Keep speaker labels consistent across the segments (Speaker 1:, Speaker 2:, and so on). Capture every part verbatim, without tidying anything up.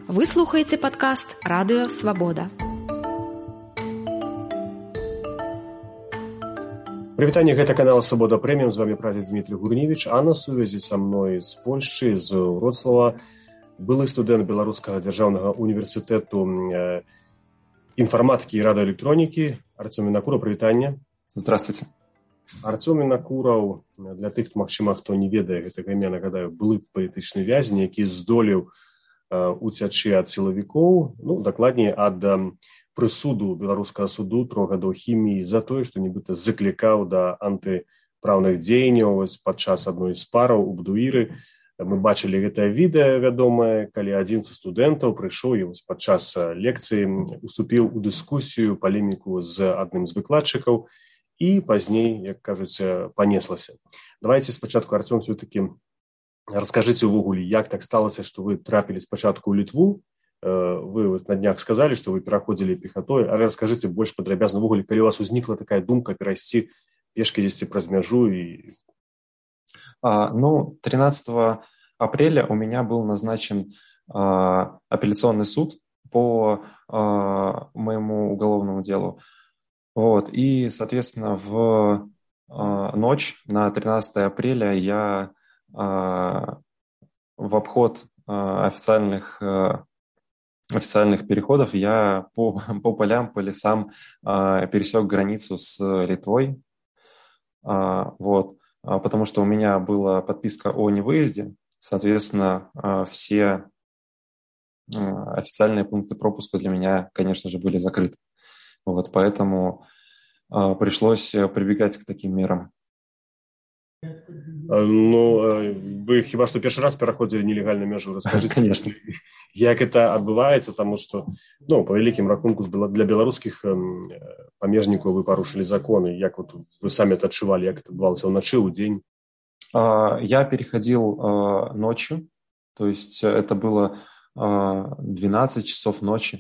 Speaker 1: Вы слухаеце падкаст Радыё Свабода.
Speaker 2: Прывітанне, гэта канал Свабода Прэміум, з вами прадзед Дмітрий Гурневич, а на сувязі са мной з Польшчы, з Вроцлава, былы студэнт Беларускага дзяржаўнага універсітэту інфарматыкі і радыёэлектронікі Артём Вінакураў. Прывітанне.
Speaker 3: Здравствуйте.
Speaker 2: Артём Вінакураў, для тых, магчыма, хто не ведае гэтага імя, нагадаю, былы палітычны вязень, які здолеў уцячы ад сілавікоў, ну, дакладней, ад прысуду беларускага суду трох гадоў хіміі за тое, што нібыта заклікаў да антыпраўных дзеянняў падчас адной з параў у Бдуіры. Мы бачылі гэтае відэа вядомае, калі адзін са студэнтаў прыйшоў і падчас лекцыі уступіў у дыскусію, палеміку з адным з выкладчыкаў і пазней, як кажуць, панеслася. Давайце спачатку, Артём, все-таки раскажыце ўвогуле, як так сталася, што вы трапілі спачатку ў Літву. Вы на днях сказалі, што вы пераходзілі пехатой, але раскажыце больш падрабязна ўвогуле, калі у вас узнікла такая думка перайсці пешкі дзесьці праз мяжу. И...
Speaker 3: А, ну, тринадцатого апреля у меня был назначен а, апелляционный суд по а, моему уголовному делу. Вот. И, соответственно, в а, ночь на тринадцатое апреля я а, в обход а, официальных а, официальных переходов я по, по полям, по лесам а, пересек границу с Литвой. А, вот, а, потому что у меня была подписка о невыезде, соответственно, а, все а, официальные пункты пропуска для меня, конечно же, были закрыты. Вот, поэтому а, пришлось прибегать к таким мерам.
Speaker 2: Ну, вы хіба што першы раз пераходзілі нелегальную мяжу, раскажыце,
Speaker 3: конечно,
Speaker 2: як это адбываецца, таму што, ну, по вялікім рахунку для беларускіх памежнікаў вы парушылі законы, як вот вы самі это адчувалі, як это адбывалася ўначы, ў дзень?
Speaker 3: Я переходил ночью, то есть это было двенадцать часов ночи,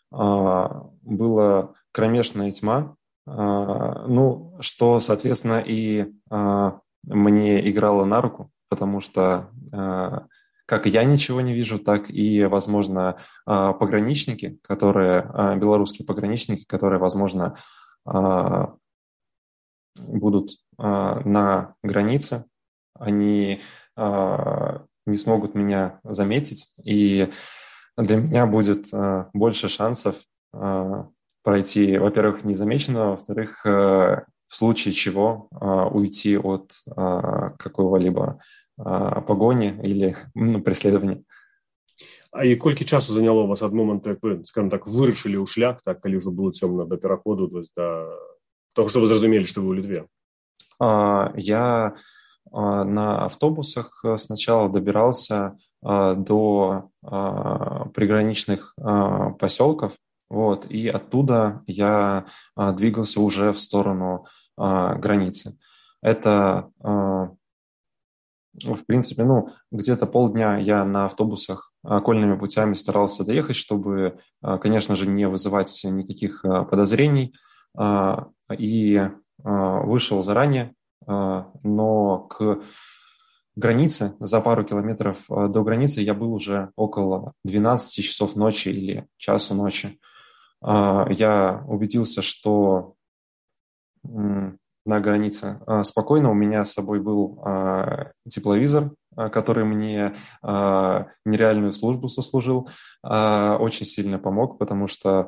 Speaker 3: была кромешная тьма, ну, что, соответственно, и мне играло на руку, потому что э, как я ничего не вижу, так и, возможно, э, пограничники, которые, э, белорусские пограничники, которые, возможно, э, будут э, на границе, они э, не смогут меня заметить, и для меня будет э, больше шансов э, пройти, во-первых, незамеченно, во-вторых, э, в случае чего э, уйти от э, какого-либо э, погони или ну, преследования.
Speaker 2: А і колькі часу заняло вас ад моманту, як вы, скажем так, вырашылі ў шлях, так, калі ўжо было цёмна, до пераходу, то есть до того, что вы зразумелі, што вы ў Літве?
Speaker 3: А, я а, на автобусах сначала добирался а, до а, приграничных а, поселков, вот, и оттуда я а, двигался уже в сторону а, границы. Это, а, в принципе, ну, где-то полдня я на автобусах окольными путями старался доехать, чтобы, а, конечно же, не вызывать никаких а, подозрений, а, и а, вышел заранее, а, но к границе, за пару километров до границы я был уже около двенадцати часов ночи или часу ночи. Я убедился, что на границе спокойно. У меня с собой был тепловизор, который мне нереальную службу сослужил, очень сильно помог, потому что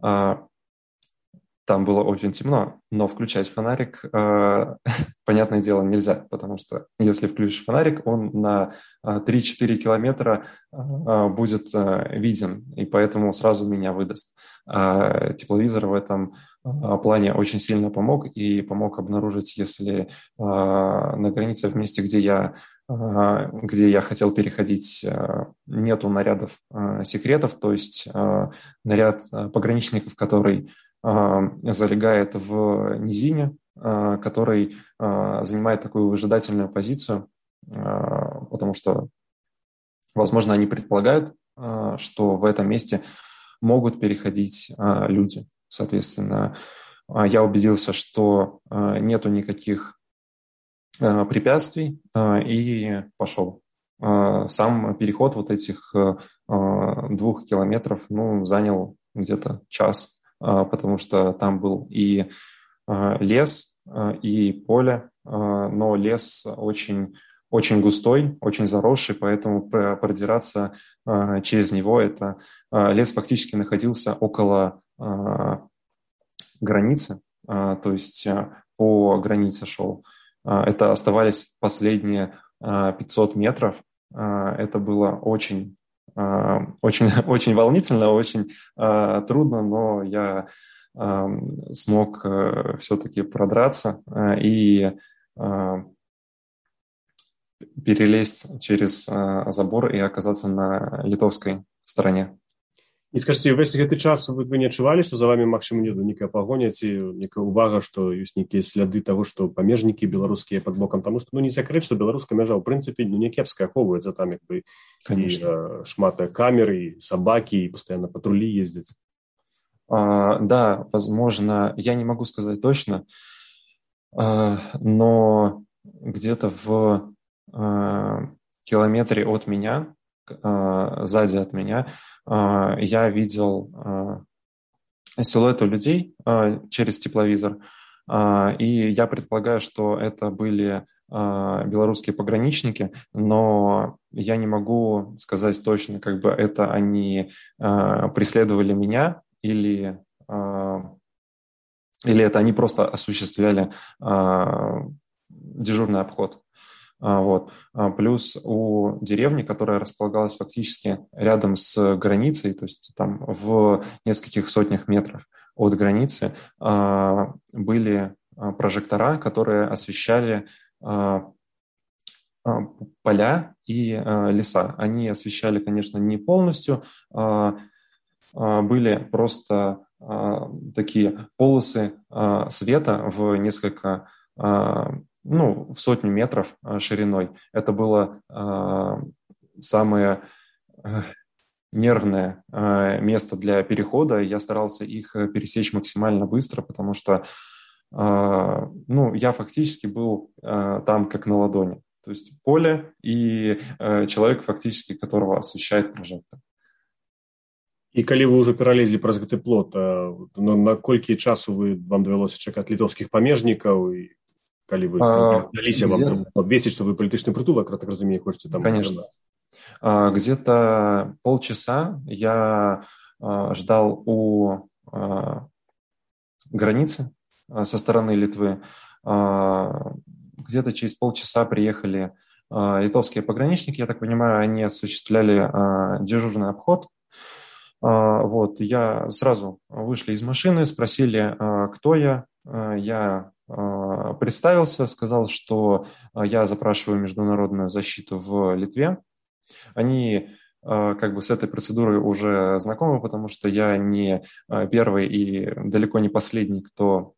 Speaker 3: там было очень темно, но включать фонарик, понятное дело, нельзя, потому что если включишь фонарик, он на три-четыре километра будет виден, и поэтому сразу меня выдаст. А тепловизор в этом плане очень сильно помог, и помог обнаружить, если на границе, в месте, где я, где я хотел переходить, нету нарядов секретов, то есть наряд пограничников, который залегает в низине, который занимает такую выжидательную позицию, потому что, возможно, они предполагают, что в этом месте могут переходить люди. Соответственно, я убедился, что нету никаких препятствий, и пошел. сам переход вот этих двух километров, ну, занял где-то час, потому что там был и лес, и поле, но лес очень, очень густой, очень заросший, поэтому продираться через него, это лес фактически находился около границы, то есть по границе шел. Это оставались последние пятьсот метров. Это было очень, очень, очень волнительно, очень трудно, но я смог все-таки продраться и перелезть через забор и оказаться на литовской стороне.
Speaker 2: І скажце, ўвесь гэты час вы, вы не адчувалі, што за вами, магчыма, не нейкая пагоня ці нейкая ўвага, што ёсць нейкія сляды таго, што памежнікі беларускія пад бокам, таму што ну не сакрэт, што беларуская мяжа ў прынцыпе ну, не кепска ахоўваецца там як бы і э, шмат камер і сабакі і пастаянна патрулі ездзяць.
Speaker 3: А, да, возможно, я не могу сказать точно, а, но где-то в а, километре от меня, а, сзади от меня, а, я видел а, силуэты людей а, через тепловизор, а, и я предполагаю, что это были а, белорусские пограничники, но я не могу сказать точно, как бы это они а, преследовали меня, Или, или это они просто осуществляли дежурный обход. Вот. Плюс у деревни, которая располагалась фактически рядом с границей, то есть там в нескольких сотнях метров от границы, были прожектора, которые освещали поля и леса. Они освещали, конечно, не полностью, были просто а, такие полосы а, света в несколько, а, ну, в сотню метров а, шириной. Это было а, самое а, нервное а, место для перехода. Я старался их пересечь максимально быстро, потому что а, ну, я фактически был а, там как на ладони. То есть поле и а, человек, фактически которого освещает прожектор.
Speaker 2: І калі вы ўжо пералезлі праз гэты плот, на, на колькі часу вы, вам давялося чакаць літоўскіх памежнікаў, і калі вы даліся вам обвесіць, што вы палітычны прытулак, так разумею, хочаце там...
Speaker 3: Конечно. А, где-то полчаса я а, ждал у а, границы а, со стороны Литвы. А, где-то через полчаса приехали а, литовские пограничники, я так понимаю, они осуществляли а, дежурный обход. Вот, я сразу вышли из машины, спросили, кто я. Я представился, сказал, что я запрашиваю международную защиту в Литве. Они как бы с этой процедурой уже знакомы, потому что я не первый и далеко не последний, кто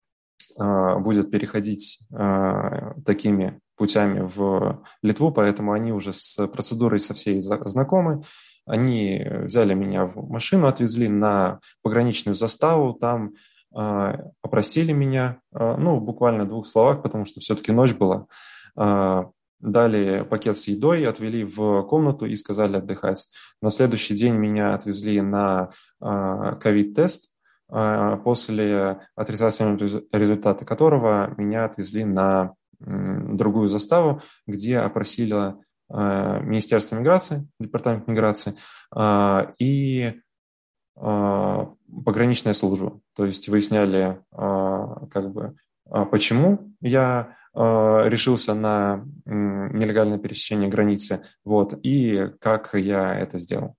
Speaker 3: будет переходить такими путями в Литву, поэтому они уже с процедурой со всей знакомы. Они взяли меня в машину, отвезли на пограничную заставу, там э, опросили меня, э, ну, буквально в двух словах, потому что все-таки ночь была. Э, дали пакет с едой, отвели в комнату и сказали отдыхать. На следующий день меня отвезли на э, ковид-тест, э, после отрицательного результата которого меня отвезли на э, другую заставу, где опросили Министерство миграции, Департамент миграции и пограничная служба. То есть выясняли, как бы, почему я решился на нелегальное пересечение границы, вот, и как я это сделал.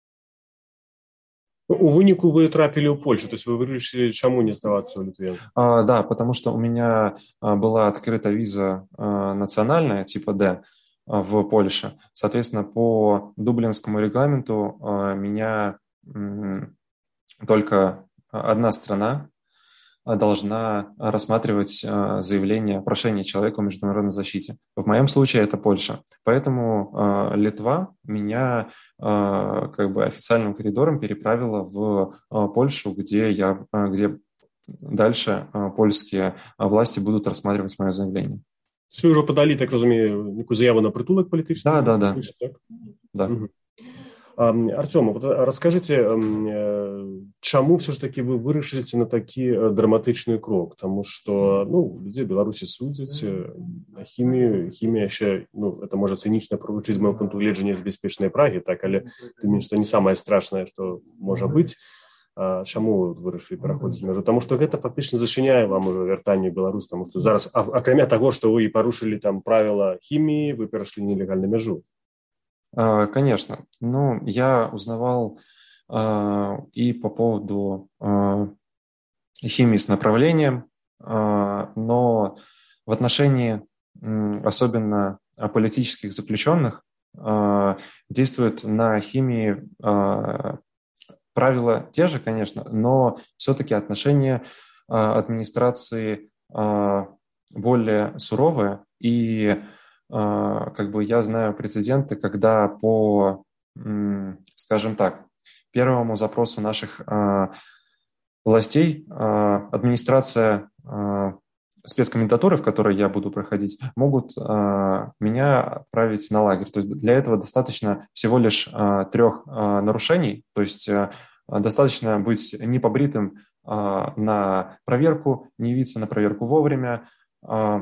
Speaker 2: У выніку вы трапили ў Польшу, то есть вы вырашили, чему не сдаваться в Литве?
Speaker 3: А, да, потому что у меня была открыта виза национальная, типа D, в Польше. Соответственно, по дублинскому регламенту меня только одна страна должна рассматривать заявление, прошение человека о международной защите. В моем случае это Польша. Поэтому Литва меня как бы официальным коридором переправила в Польшу, где я, где дальше польские власти будут рассматривать мое заявление.
Speaker 2: Вы ўжо падалі, так разумею, некую заяву на прытулак палітычны?
Speaker 3: Да, да, да.
Speaker 2: Так?
Speaker 3: Да.
Speaker 2: Угу. Артём, вот расскажите, чаму все ж таки вы вырашыліся на такі драматычны крок? Таму што, ну, людзей у Беларусі судзяць на хімію, хімія яшчэ, ну, это можа цынічна прагучыць з майго пункту гледжання з бяспечнай Прагі, так, але тым не што не самае страшнае, што можа быць. Чаму вырашылі пераходзіць мяжу? Таму што гэта фактычна зачыняе вам ужо вяртанне ў Беларусь, таму што зараз, акрамя таго, што вы парушылі там правіла хіміі, вы перашлі нелегальную мяжу.
Speaker 3: Конечно. Ну, я узнавал э, и по поводу э, химии с направлением, э, но в отношении э, особенно политических заключенных э, действуют на химии э, правила те же, конечно, но все-таки отношение э, администрации э, более суровое, и э, как бы я знаю прецеденты, когда по, э, скажем так, первому запросу наших э, властей э, администрация э, спецкомендатуры, в которой я буду проходить, могут э, меня отправить на лагерь. То есть для этого достаточно всего лишь э, трех э, нарушений, то есть э, достаточно быть непобритым э, на проверку, не явиться на проверку вовремя, э,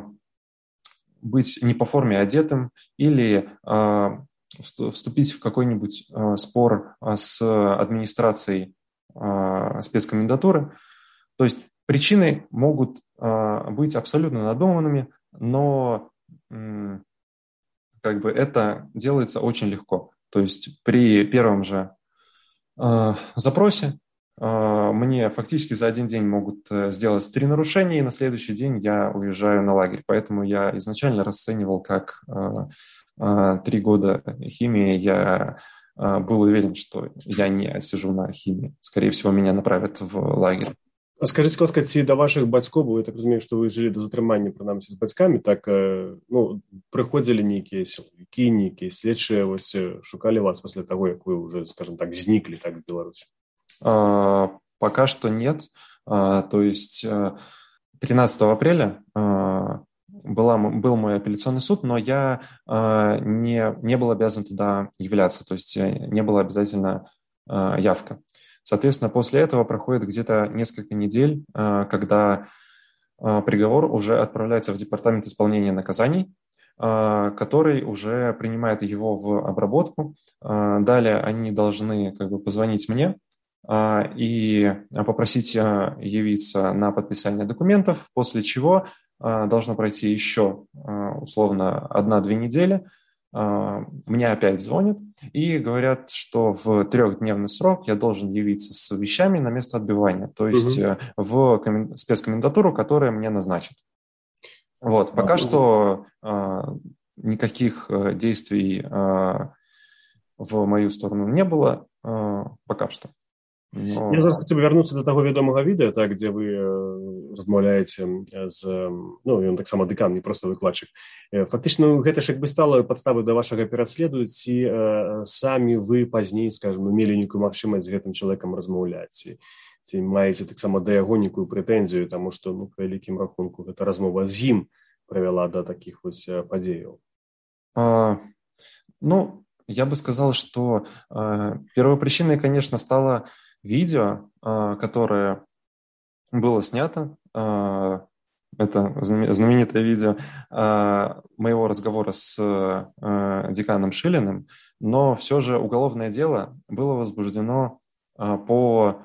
Speaker 3: быть не по форме одетым или э, вступить в какой-нибудь э, спор с администрацией э, спецкомендатуры. То есть причины могут э, быть абсолютно надуманными, но э, как бы это делается очень легко. То есть при первом же э, запросе э, мне фактически за один день могут сделать три нарушения, и на следующий день я уезжаю на лагерь. Поэтому я изначально расценивал как э, э, три года химии. Я э, был уверен, что я не сижу на химии. Скорее всего, меня направят в лагерь.
Speaker 2: А скажите, будь ласка, ці до ваших бацькоў, бо я так разумею, што вы жылі да затрымання, прынамсі, з бацькамі, так, ну, прыходзілі нейкія сілавікі, нейкія следчыя, вось, шукалі вас пасля таго, як вы уже, скажем так, зніклі так з Беларусі?
Speaker 3: А, пока что нет. А, то есть тринадцатого апреля а, была, был мой апелляционный суд, но я а, не, не был обязан туда являться, то есть не была обязательно а, явка. Соответственно, после этого проходит где-то несколько недель, когда приговор уже отправляется в Департамент исполнения наказаний, который уже принимает его в обработку. Далее они должны как бы позвонить мне и попросить явиться на подписание документов, после чего должно пройти еще условно одна-две недели. Мне опять звонят и говорят, что в трехдневный срок я должен явиться с вещами на место отбывания, то есть угу. в комен... спецкомендатуру, которая мне назначит. Вот. Пока а, что э, никаких действий э, в мою сторону не было, э, пока что.
Speaker 2: Но... Я зараз хотів вернуться до того відомого відео, так, де ви э, розмовляєте з, ну, ён таксама дэкан, не просто выкладчык. Фактычна, гэта ж як бы стала падставай да вашага пераследу, ці э, самі вы пазней, скажем, мелі нейкую магчымасць з гэтым чалавекам размаўляць, ці, ці маеце таксама да яго нейкую прэтэнзію, таму што, ну, па вялікім рахунку, гэта размова з ім правяла да такіх вось падзеяў.
Speaker 3: А, ну, я бы сказал, что э, первопричиной, конечно, стало видео, которое было снято, это знаменитое видео моего разговора с деканом Шилиным, но все же уголовное дело было возбуждено по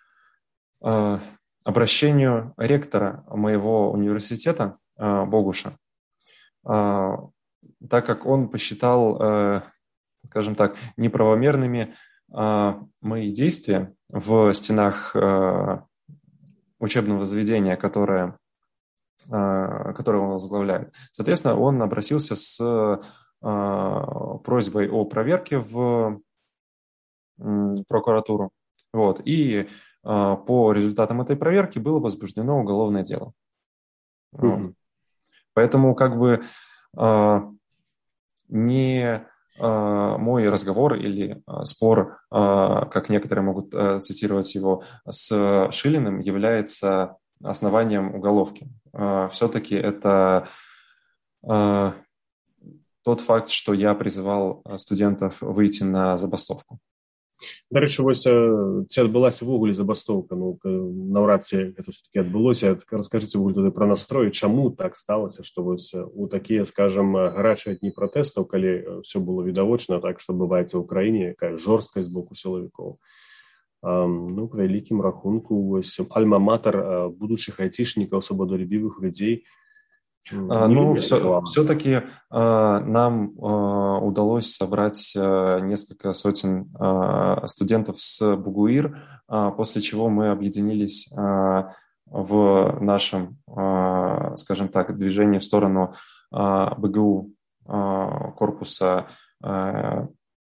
Speaker 3: обращению ректора моего университета Богуша, так как он посчитал, скажем так, неправомерными мои действия в стенах э, учебного заведения, которое, э, которое он возглавляет. Соответственно, он обратился с э, просьбой о проверке в э, прокуратуру. Вот, и э, по результатам этой проверки было возбуждено уголовное дело. Mm-hmm. Вот. Поэтому как бы э, не... мой разговор или спор, как некоторые могут цитировать его, с Шилиным является основанием уголовки. Все-таки это тот факт, что я призывал студентов выйти на забастовку.
Speaker 2: До речі, ось ці адбылася ввогуле забастовка, ну, наўрад ці гэта все-таки адбылося. Раскажыце ввогуле тады пра настрой, чаму так сталася, што вось у такія, скажам, гарачыя дні пратэстаў, калі все было відавочна, так, што бываецца ў краіне, якая жорсткасць з боку сілавікоў. Ну, к вялікім рахунку, вось альма-матар будучых айцішнікаў, свабодалюбівых людзей.
Speaker 3: Ну, все, все-таки э, нам э, удалось собрать э, несколько сотен э, студентов с Бугуир, э, после чего мы объединились э, в нашем, э, скажем так, движении в сторону э, БГУ э, корпуса э,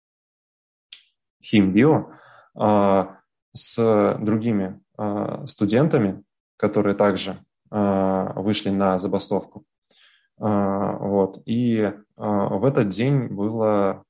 Speaker 3: Химбио э, с другими э, студентами, которые также вышли на забастовку. Вот. И в этот день было...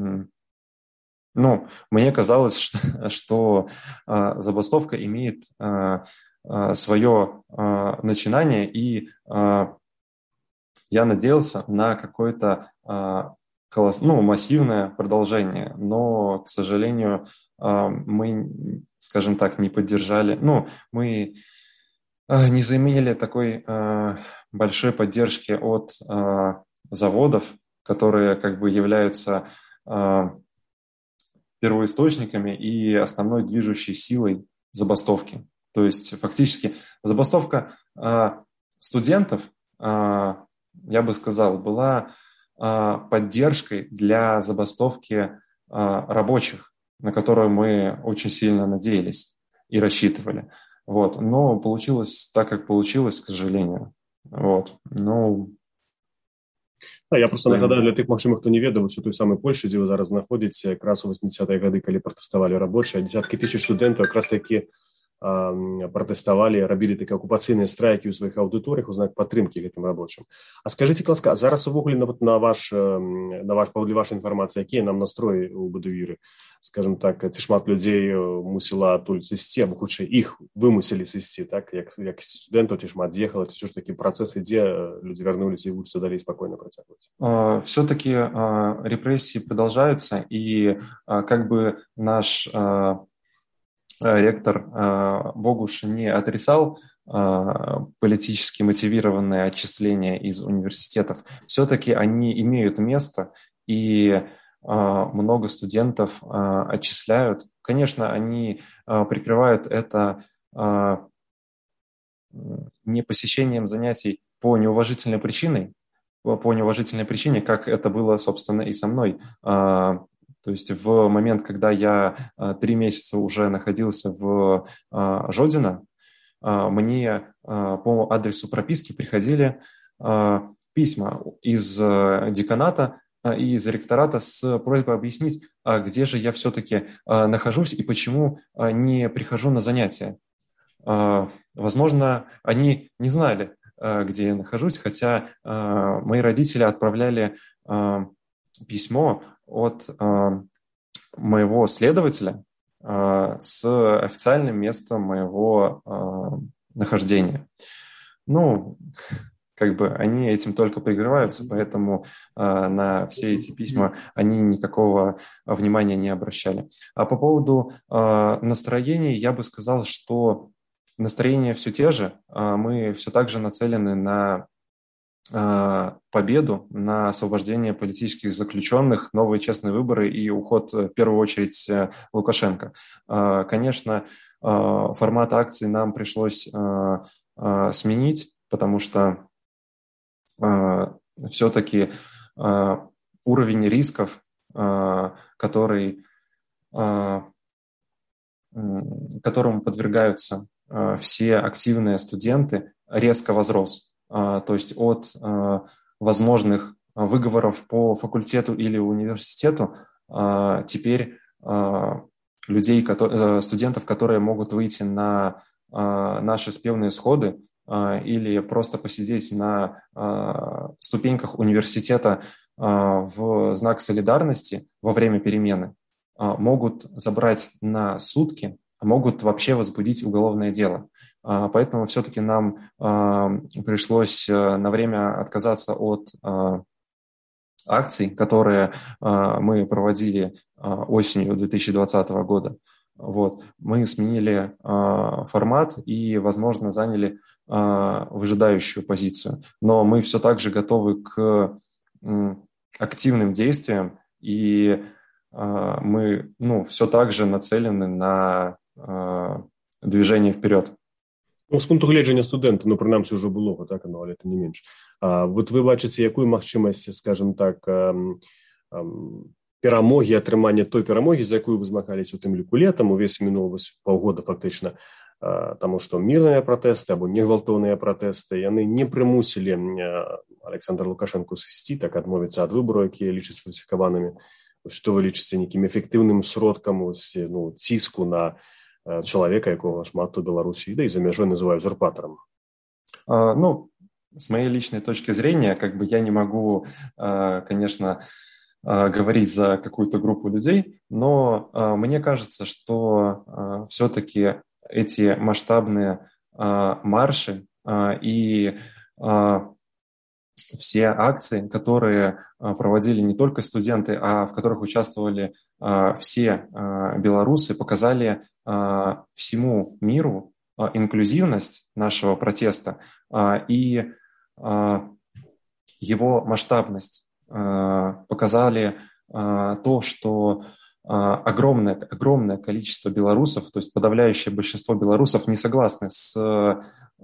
Speaker 3: Ну, мне казалось, что, что забастовка имеет свое начинание, и я надеялся на какое-то колосс... ну, массивное продолжение, но, к сожалению, мы, скажем так, не поддержали... Ну, мы... не заимели такой э, большой поддержки от э, заводов, которые как бы являются э, первоисточниками и основной движущей силой забастовки. То есть фактически забастовка э, студентов, э, я бы сказал, была э, поддержкой для забастовки э, рабочих, на которую мы очень сильно надеялись и рассчитывали. Вот. Но получилось так, как получилось, к сожалению. Вот. Ну,
Speaker 2: а, я просто нагадаю для тых, магчыма, хто не ведаў, у той самай Польшы, дзе вы зараз знаходзіце, якраз у восьмидесятыя гады, калі пратэставалі рабочыя, дзесяткі тысяч студэнтаў якраз такі пратэставалі, рабілі такія акупацыйныя страйкі ў сваіх аўдыторыях у знак падтрымкі гэтым рабочым. А скажыце, ласка, зараз увогуле на, на ваш, на ваш, паводле вашай інфармацыі, якія нам настроі ў Бадуіры? Скажем так, ці шмат людзей мусіла адтуль сысці, або хутчэй іх вымусілі сысці, так, як, як студэнтаў, ці шмат з'ехала, ці ўсё ж такі працэс ідзе, людзі вярнуліся і вучацца далей спакойна працягваць?
Speaker 3: Все-таки репрессии продолжаются, и как бы наш ректор Богуш не отрицал политически мотивированные отчисления из университетов, все-таки они имеют место, и много студентов отчисляют. Конечно, они прикрывают это не посещением занятий по неуважительной причине, по неуважительной причине, как это было, собственно, и со мной. То есть в момент, когда я три месяца уже находился в Жодино, мне по адресу прописки приходили письма из деканата и из ректората с просьбой объяснить, где же я все-таки нахожусь и почему не прихожу на занятия. Возможно, они не знали, где я нахожусь, хотя мои родители отправляли письмо от моего следователя с официальным местом моего нахождения. Ну, как бы они этим только прикрываются, поэтому на все эти письма они никакого внимания не обращали. А по поводу настроений я бы сказал, что настроения все те же. Мы все так же нацелены на победу, на освобождение политических заключенных, новые честные выборы и уход, в первую очередь, Лукашенко. Конечно, формат акции нам пришлось сменить, потому что все-таки уровень рисков, который, которому подвергаются все активные студенты, резко возрос. То есть от возможных выговоров по факультету или университету теперь людей, студентов, которые могут выйти на наши спевные сходы или просто посидеть на ступеньках университета в знак солидарности во время перемены, могут забрать на сутки могут вообще возбудить уголовное дело. Поэтому все-таки нам пришлось на время отказаться от акций, которые мы проводили осенью две тысячи двадцатого года. Вот. Мы сменили формат и, возможно, заняли выжидающую позицию. Но мы все так же готовы к активным действиям, и мы ну, все так же нацелены на движение вперед.
Speaker 2: Ну, з пункту гледжання студента, ну, принаймні, вже було, так, ну, але це не менш. А, от ви бачите, яку можливість, скажімо так, ем, ем, перемоги, отримання той перемоги, за якою ви змагалися у тим ліку літом, увесь минулого півгода фактично, а, тому що мирні протести або негвалтовні протести, вони не примусили Олександра Лукашенко сісти, так, відмовитися від виборів, які лічать сфальсифікованими. Що ви лічите яким ефективним сродком ось, ну, тиску на человека, якого шмат у Беларуси, да и за межой называют узурпатором?
Speaker 3: А, ну, с моей личной точки зрения, как бы я не могу, а, конечно, а, говорить за какую-то группу людей, но а, мне кажется, что а, все-таки эти масштабные а, марши а, и а, все акции, которые проводили не только студенты, а в которых участвовали все белорусы, показали всему миру инклюзивность нашего протеста и его масштабность. Показали то, что огромное, огромное количество белорусов, то есть подавляющее большинство белорусов не согласны с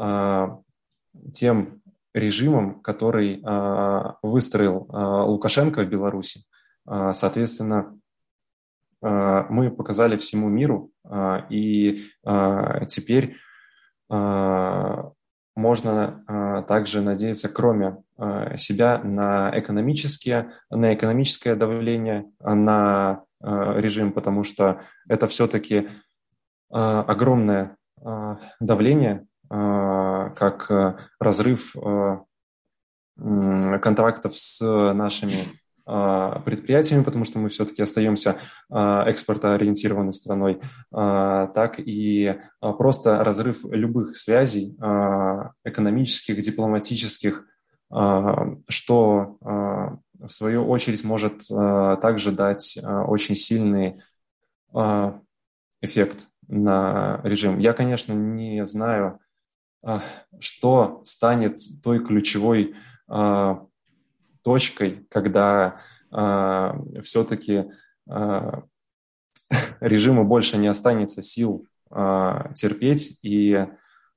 Speaker 3: тем режимом, который э, выстроил э, Лукашенко в Беларуси. Э, соответственно, э, мы показали всему миру, э, и э, теперь э, можно э, также надеяться, кроме э, себя, на экономические, на экономическое давление на э, режим, потому что это все-таки э, огромное э, давление, как разрыв контрактов с нашими предприятиями, потому что мы все-таки остаемся экспортоориентированной страной, так и просто разрыв любых связей экономических, дипломатических, что в свою очередь может также дать очень сильный эффект на режим. Я, конечно, не знаю, что станет той ключевой э, точкой, когда э, все-таки э, режиму больше не останется сил э, терпеть и э,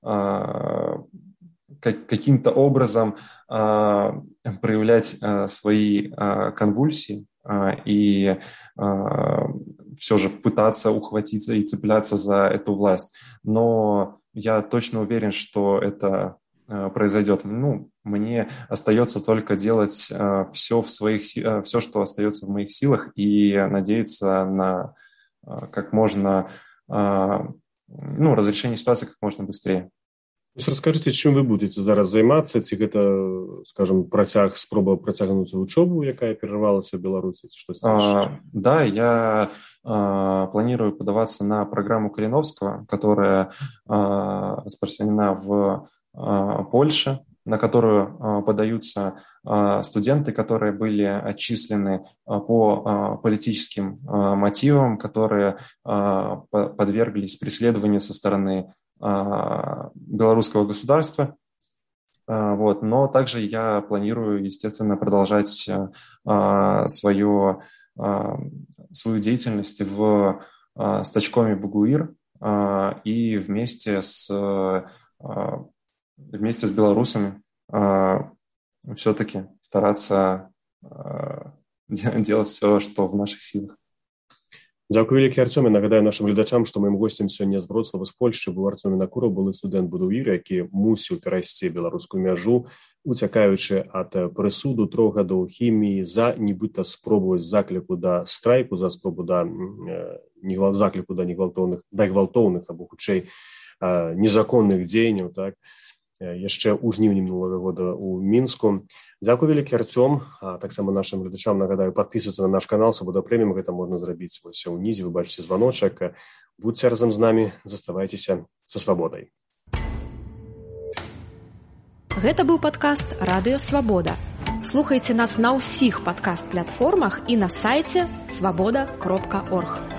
Speaker 3: как, каким-то образом э, проявлять э, свои э, конвульсии э, и э, все же пытаться ухватиться и цепляться за эту власть. Но я точно уверен, что это э, произойдет. Ну, мне остается только делать э, все в своих, э, все, что остается в моих силах, и надеяться на э, как можно, э, ну, разрешение ситуации как можно быстрее.
Speaker 2: Расскажите, чым вы будете зараз займацца, ці гэта, скажем, працяг, спроба працягнуць вучобу, якая перервалася в Беларуси?
Speaker 3: А, да, я а, планирую подаваться на программу Калиновского, которая а, распространена в а, Польше, на которую а, подаются а, студенты, которые были отчислены а, по а, политическим а, мотивам, которые а, подверглись преследованию со стороны белорусского государства. Вот. Но также я планирую, естественно, продолжать свою, свою деятельность в стачкоме Бугуир и вместе с, вместе с белорусами все-таки стараться делать все, что в наших силах.
Speaker 2: Дякую, вялікі, Артёме. Нагадаю нашим глядачам, што маім гостем сёння з Вроцлава, з Польшчы быў Артём Вінакураў, былы студэнт Будуір, які мусіў перайсці беларускую мяжу, уцякаючы ад прысуду трох гадоў хіміі за нібыта спробу закліку да страйку, за спробу да не закліку да негвалтоўных, да гвалтоўных або хутчэй незаконных дзеянняў, так. яшчэ ў жніўні мінулага года ў Мінску. Дзякуй вялікі, Арцём. А таксама нашым гледачам нагадаю падпісвацца на наш канал Свабода Прэміум. Гэта можна зрабіць вось унізе, вы бачыце званочак. Будьце разам з намі, заставайцеся са свабодай.
Speaker 1: Гэта быў падкаст Радыё Свабода. Слухайце нас на ўсіх падкаст-платформах і на сайце свабода кропка орг.